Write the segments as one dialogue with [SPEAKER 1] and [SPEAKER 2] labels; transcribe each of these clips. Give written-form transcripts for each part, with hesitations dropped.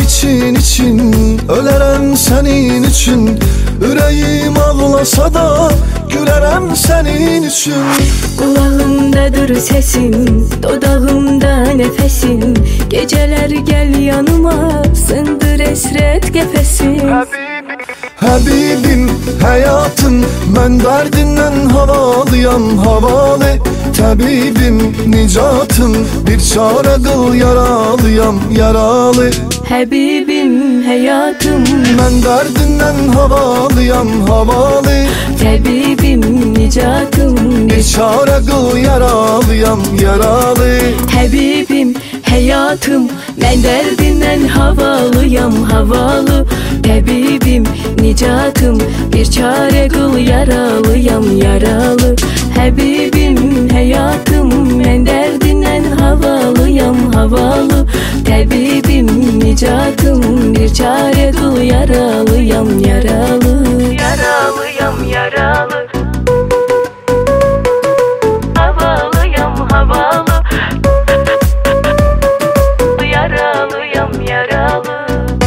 [SPEAKER 1] için ölərəm sənin üçün. Ürəyim ağlasa da gülərəm sənin üçün.
[SPEAKER 2] Kulağımdadır sesin, dodağımda nefesin. Geceler gel yanıma, sındır esret kefesin.
[SPEAKER 1] Həbibim, həyatım, mən dərdindən havalıyam, havalı. Təbibim, nicatım, bir çarə qıl, yaralıyam, yaralı.
[SPEAKER 2] Həbibim, həyatım,
[SPEAKER 1] mən dərdindən havalıyam, havalı.
[SPEAKER 2] Təbibim, nicatım,
[SPEAKER 1] bir çarə qıl, yaralıyam, yaralı.
[SPEAKER 2] Həbibim, həyatım, mən dərdindən havalıyam, havalı. Təbibim, nicatım, bir çare qıl, yaralıyam, yaralı. Həbibim, həyatım, mən dərdindən havalıyam, havalı. Təbibim, nicatım, bir çare qıl, yaralıyam, yaralı. Yaralıyam, yaralı. Havalıyam, havalı. Yaralıyam, yaralı.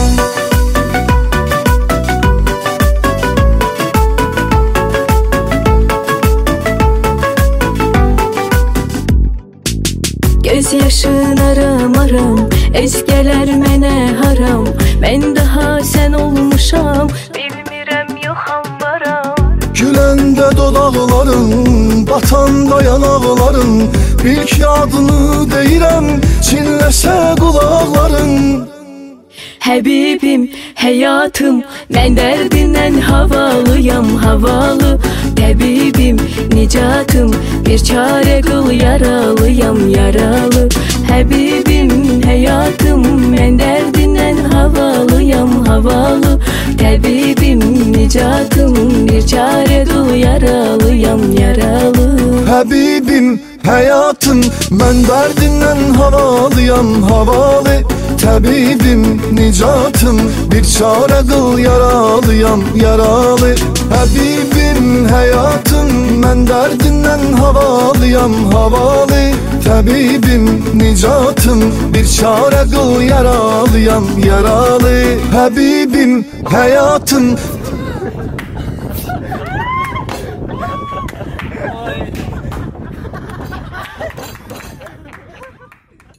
[SPEAKER 2] Göz yaşın aram, ezgeler mənə haram. Mən daha sən olmuşam, bilmirəm yoxam varam.
[SPEAKER 1] Güləndə dodaqların, batanda yanaqların. İlk adını deyirəm, çinləsə qulaqların.
[SPEAKER 2] Həbibim, həyatım, mən dərdindən havalıyam, havalı. Təbibim, nicatım, bir çare qıl, yaralıyam, yaralı. Həbibim, həyatım, mən dərdindən havalıyam, havalı. Təbibim, nicatım, bir çare qıl, yaralıyam, yaralı.
[SPEAKER 1] Həbibim, həyatım, mən dərdindən havalıyam, havalı. Təbibim, nicatım, bir çarə qıl, yaralıyam, yaralı. Həbibim, həyatım, mən dərdindən havalıyam, havalı. Təbibim, nicatım, bir çarə qıl, yaralıyam, yaralı. Həbibim, həyatım,